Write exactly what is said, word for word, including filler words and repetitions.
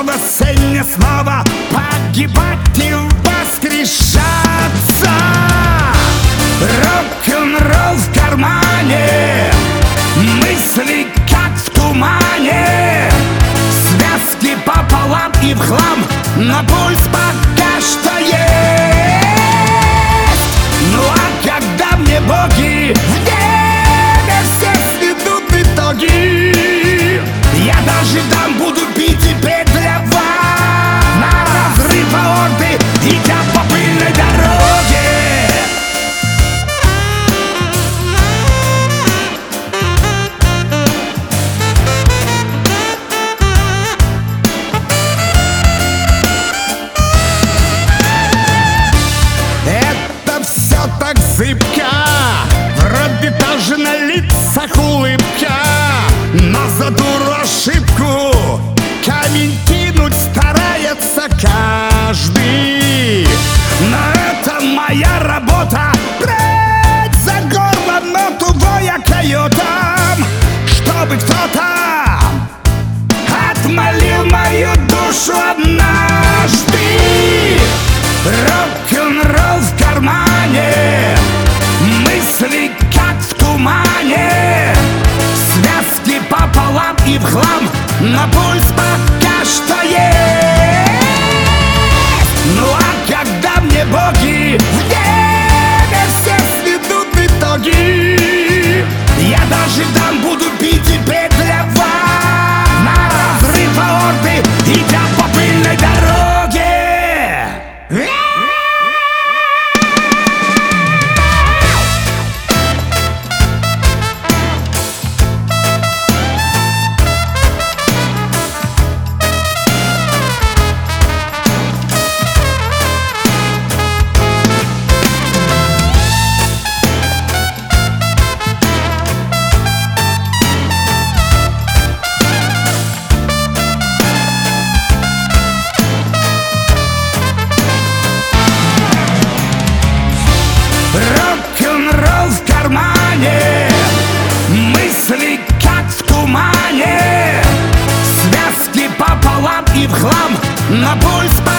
Чтобы сын снова погибать и воскрешаться. Рок-н-ролл в кармане, мысли как в тумане, связки пополам и в хлам, но пульс пока что есть. Ну а когда мне боги в небе все сведут итоги, я даже там буду пить и петь для вас на разрыв аорты, идя по пыльной дороге. Это все так зыбко, вроде тоже на лицах улыбка, но за дуру ошибку камень кинуть старается каждый. Но это моя работа — брать за горло ноту воя койотам, чтобы кто-то отмолил мою душу однажды. Рок-н-ролл в кармане, мысли как в тумане, связки пополам и в хлам, но пульс пока что есть. Ну а когда мне боги в небе все сведут итоги, я даже там буду пить и петь для вас на разрыв аорты, идя по пыльной дороге. Рок-н-ролл в кармане, мысли как в тумане, связки пополам и в хлам, но пульс